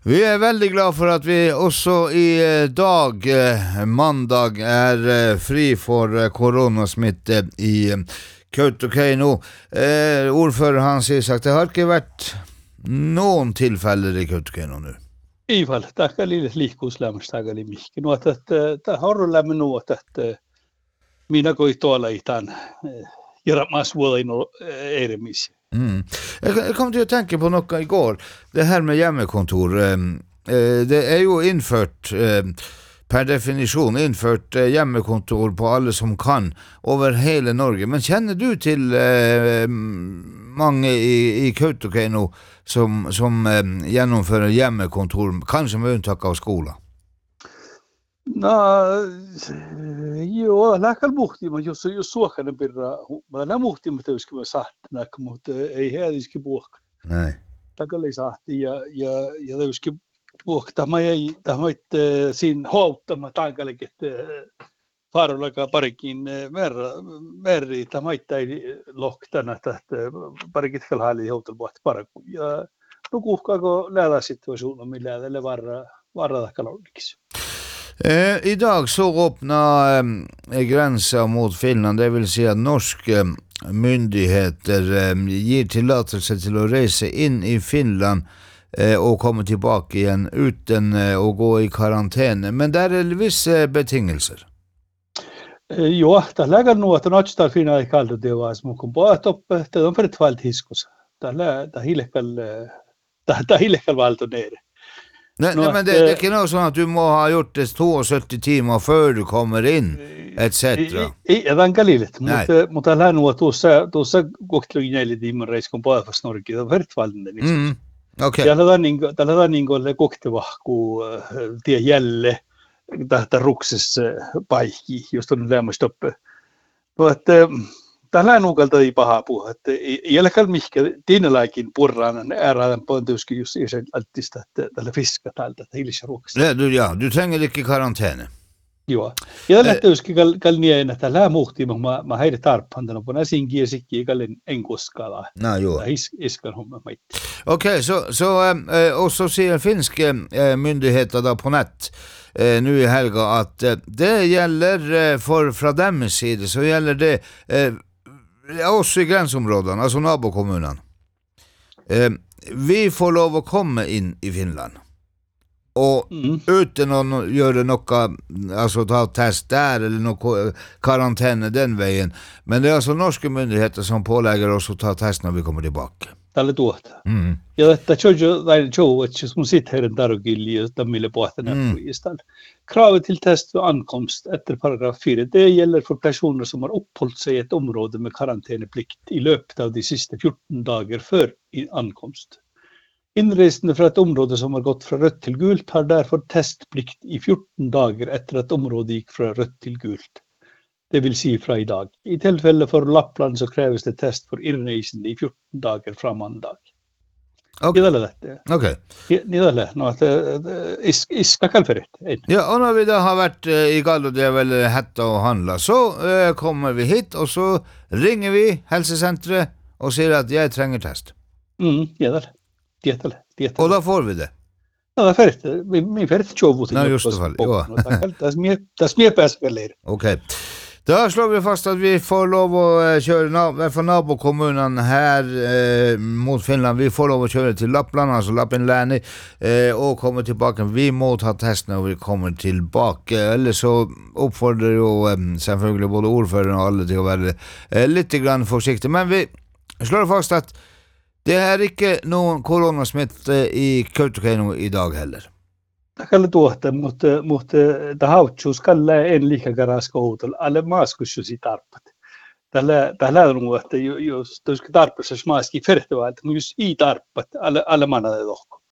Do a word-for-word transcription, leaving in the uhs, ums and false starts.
Vi er veldig glad for at vi også i dag, mandag, er fri for koronasmitte i Kautokeino. Eh, ordfører Hans Isak, det har ikke vært noen tilfeller i Kautokeino nu. I fall, det er litt likoslemmer, det er litt mye. Nå at det har å lemme nå at mina går ikke alle i den gjør at man svåler inn og er det mye. Mm. Jeg, jeg kom til å tenke på noe i går. Det her med hjemmekontor, eh, det er jo innført, eh, per definisjon, innført eh, hjemmekontor på alle som kan over hele Norge. Men kjenner du til eh, mange i, i Kautokeino som, som eh, gjennomfører hjemmekontor, kanskje med unntak av skolen? No, joo, läkal muhtima, jos jos suokainen pirra, mä nä muhtima täyski mä sahtana, mutta ei hädiski puokka. Näin. Takali sahti ja ja ja täyski puokta, mä ei tahmait siinä houttama tankalikin farollakaan parikin merra merri tahmait ei lohtana tästä parikin kalhali houtelpuht paraku ja nukuhkaako läda situationen millä tälle varra varra kalorikis. Eh, I dag så åpna eh, grensa mot Finland, det vil si at norske myndigheter eh, gir tillatelse til å reise inn i Finland eh, og komme tilbake igjen uten eh, å gå i karantene. Men det er visse betingelser. Eh, jo, det lägger nog att något där fina i kallt det var som kom på att upp det de för ett fall hiskos. Det lä det hilekal det det hilekal valt ner. Nej, nej, men det, det är inte något sånt att du må ha gjort det sjuttio timmar för du kommer in, et cetera. I den galilet mot mot alla nu att tuossa tuossa koktelin dimman reis kun på för snorki det vart fallen liksom. Mm. Okej. Ja det niin det är niin kuin kokteva ku tie jälle tästä rukses paikki just on lämmästä uppe. Mutta tällä nuukalta ei paha puhua, että ei ole mihkä tiinalaikin purraan ääräden pontuskin just sen altista, että tällä fiska täältä, että hilja ruokasta. Ja, du, ja, du trenger ikke karantene. Joo. Ja tällä tietysti kal kalnien, että tällä muhti, mä mä heidät tarppantanut, kun näsin kiesikki kallen en koskaan. No, joo. Is iskan homma maitti. Okej, okay, så så eh, och så säger finska eh, myndigheter då på nett eh, nu i helga att eh, det gäller eh, för från dem sida så gäller det eh, oss i gränsområdena, alltså nabokommunen. Eh, vi får lov att komma in i Finland. Och mm. utan att göra något, alltså ta test där eller något karantän den vägen. Men det är alltså norska myndigheter som pålägger oss att ta test när vi kommer tillbaka. Tälle tuota. Mm. Ja että Jojo tai Joe, että som sitter här där och gillar de ville på att den istället. Kravet till test för ankomst efter paragraf fyra det gäller för personer som har uppehållit sig i ett område med karantäneplikt i löpet av de sista fjorton dagar för ankomst. Inresande från ett område som har gått från rött till gult har därför testplikt i fjorton dagar efter att området gick från rött till gult. Det vill säga från idag. I tillfälle för Lappland så krävs det test för inresande i fjorton dagar från mandag. Okej. Okay. Okej. Ni det nå att is iska kalferet. Ja, och när vi då har varit uh, i Gallo det är väl hetta och handla så uh, kommer vi hit och så ringer vi hälsocentret och säger att jag tränger test. Mm, ja det. Det det. Det. Och då får vi det. Ja, det är färdigt. Vi färdigt tjovot. Nej, just det fall. Ja. Det är mer det är mer perspeler. Okej. Då slår vi fast att vi får lov att köra för nabokommunen här eh, mot Finland. Vi får lov att köra till Lappland, alltså Lappinläni eh, och komma tillbaka. Vi måste ha test när vi kommer tillbaka. Eller så uppfordrar ju eh, selvfølgelig både ordförande och alla till att vara eh, lite grann försiktiga. Men vi slår fast att det är inte någon coronasmitte i Kautokeino i dag heller. Tällä tuotta, mutta mutta tahautsuus kalla en lika garaska hotel alle maskus si tarpat. Tällä tällä on että jos tuoska tarpassa smaski fertevalt, mutta jos i tarpat alle alle manna det dock.